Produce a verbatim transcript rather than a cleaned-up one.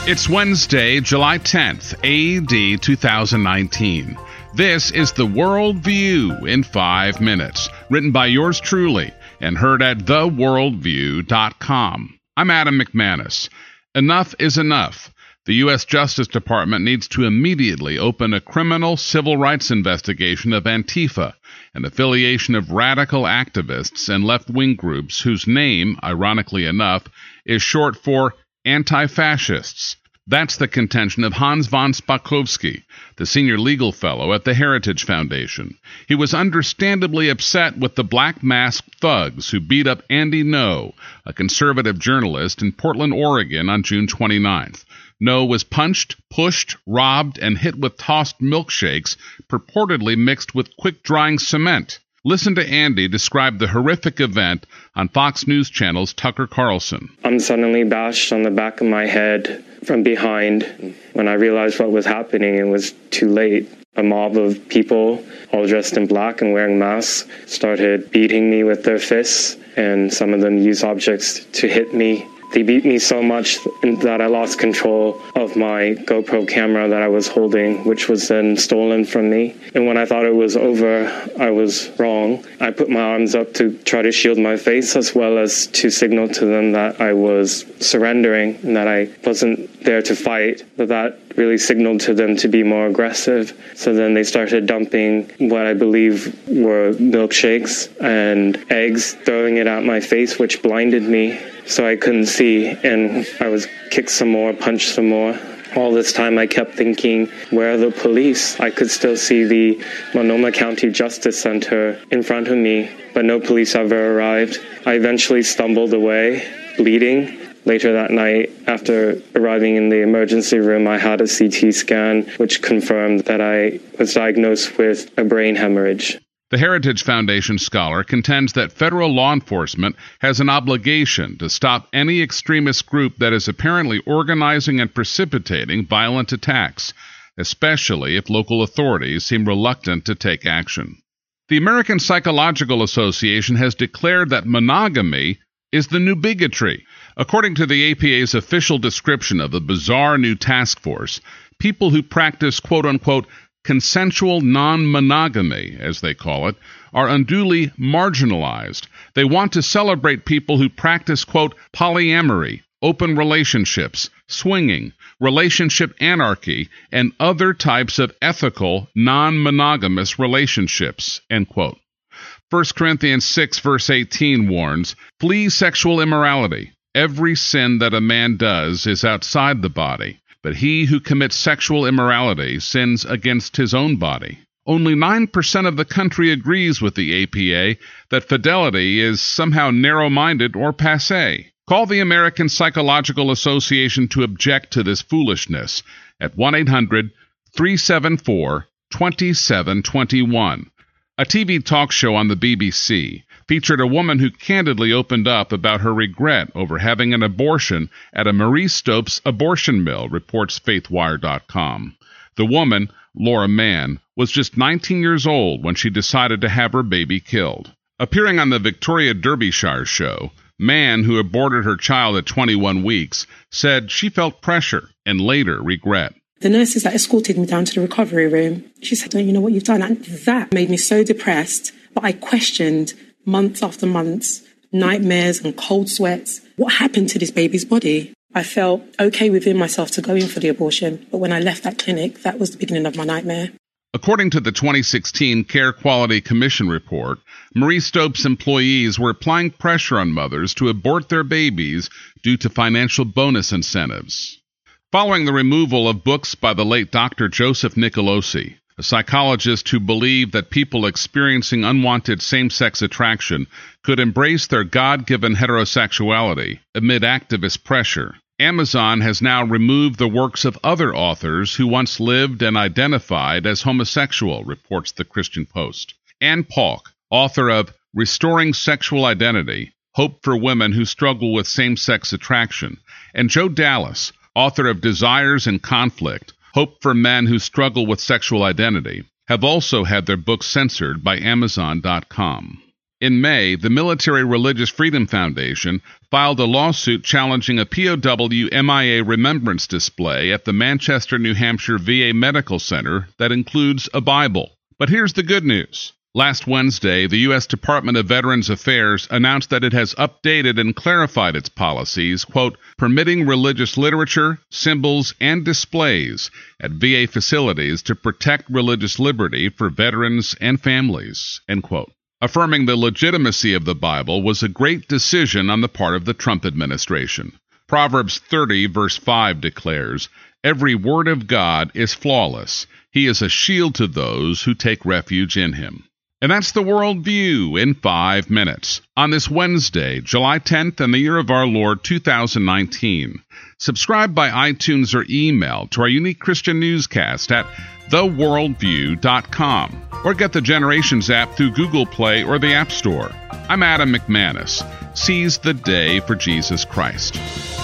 It's Wednesday, July tenth, A D two thousand nineteen. This is The World View in five minutes, written by yours truly and heard at the world view dot com. I'm Adam McManus. Enough is enough. The U S Justice Department needs to immediately open a criminal civil rights investigation of Antifa, an affiliation of radical activists and left-wing groups whose name, ironically enough, is short for anti-fascists. That's the contention of Hans von Spakovsky, the senior legal fellow at the Heritage Foundation. He was understandably upset with the black masked thugs who beat up Andy Ngo, a conservative journalist in Portland, Oregon, on June twenty-ninth. Ngo was punched, pushed, robbed, and hit with tossed milkshakes, purportedly mixed with quick-drying cement. Listen to Andy describe the horrific event on Fox News Channel's Tucker Carlson. I'm suddenly bashed on the back of my head from behind. When I realized what was happening, it was too late. A mob of people, all dressed in black and wearing masks, started beating me with their fists, and some of them used objects to hit me. They beat me so much that I lost control of my GoPro camera that I was holding, which was then stolen from me. And when I thought it was over, I was wrong. I put my arms up to try to shield my face, as well as to signal to them that I was surrendering and that I wasn't there to fight. But that really signaled to them to be more aggressive. So then they started dumping what I believe were milkshakes and eggs, throwing it at my face, which blinded me. So I couldn't see, and I was kicked some more, punched some more. All this time I kept thinking, where are the police? I could still see the Multnomah County Justice Center in front of me, but no police ever arrived. I eventually stumbled away, bleeding. Later that night, after arriving in the emergency room, I had a C T scan, which confirmed that I was diagnosed with a brain hemorrhage. The Heritage Foundation scholar contends that federal law enforcement has an obligation to stop any extremist group that is apparently organizing and precipitating violent attacks, especially if local authorities seem reluctant to take action. The American Psychological Association has declared that monogamy is the new bigotry. According to the A P A's official description of the bizarre new task force, people who practice quote-unquote consensual non-monogamy, as they call it, are unduly marginalized. They want to celebrate people who practice, quote, polyamory, open relationships, swinging, relationship anarchy, and other types of ethical, non-monogamous relationships, end quote. First Corinthians six, verse eighteen warns, flee sexual immorality. Every sin that a man does is outside the body. But he who commits sexual immorality sins against his own body. Only nine percent of the country agrees with the A P A that fidelity is somehow narrow-minded or passé. Call the American Psychological Association to object to this foolishness at one eight hundred, three seven four, two seven two one. A T V talk show on the B B C featured a woman who candidly opened up about her regret over having an abortion at a Marie Stopes abortion mill, reports faithwire dot com. The woman, Laura Mann, was just nineteen years old when she decided to have her baby killed. Appearing on the Victoria Derbyshire show, Mann, who aborted her child at twenty-one weeks, said she felt pressure and later regret. The nurses that escorted me down to the recovery room, she said, don't you know what you've done? And that made me so depressed. But I questioned months after months, nightmares and cold sweats. What happened to this baby's body? I felt okay within myself to go in for the abortion. But when I left that clinic, that was the beginning of my nightmare. According to the twenty sixteen Care Quality Commission report, Marie Stopes employees were applying pressure on mothers to abort their babies due to financial bonus incentives. Following the removal of books by the late Doctor Joseph Nicolosi, a psychologist who believed that people experiencing unwanted same-sex attraction could embrace their God-given heterosexuality amid activist pressure, Amazon has now removed the works of other authors who once lived and identified as homosexual, reports the Christian Post. Ann Paulk, author of Restoring Sexual Identity, Hope for Women Who Struggle with Same-Sex Attraction, and Joe Dallas, author of Desires in Conflict, Hope for Men Who Struggle with Sexual Identity, have also had their books censored by Amazon dot com. In May, the Military Religious Freedom Foundation filed a lawsuit challenging a P O W M I A remembrance display at the Manchester, New Hampshire V A Medical Center that includes a Bible. But here's the good news. Last Wednesday, the U S Department of Veterans Affairs announced that it has updated and clarified its policies, quote, permitting religious literature, symbols, and displays at V A facilities to protect religious liberty for veterans and families, end quote. Affirming the legitimacy of the Bible was a great decision on the part of the Trump administration. Proverbs thirty, verse five declares, every word of God is flawless. He is a shield to those who take refuge in him. And that's the World View in five minutes on this Wednesday, July tenth, in the year of our Lord two thousand nineteen. Subscribe by iTunes or email to our unique Christian newscast at the world view dot com or get the Generations app through Google Play or the App Store. I'm Adam McManus. Seize the day for Jesus Christ.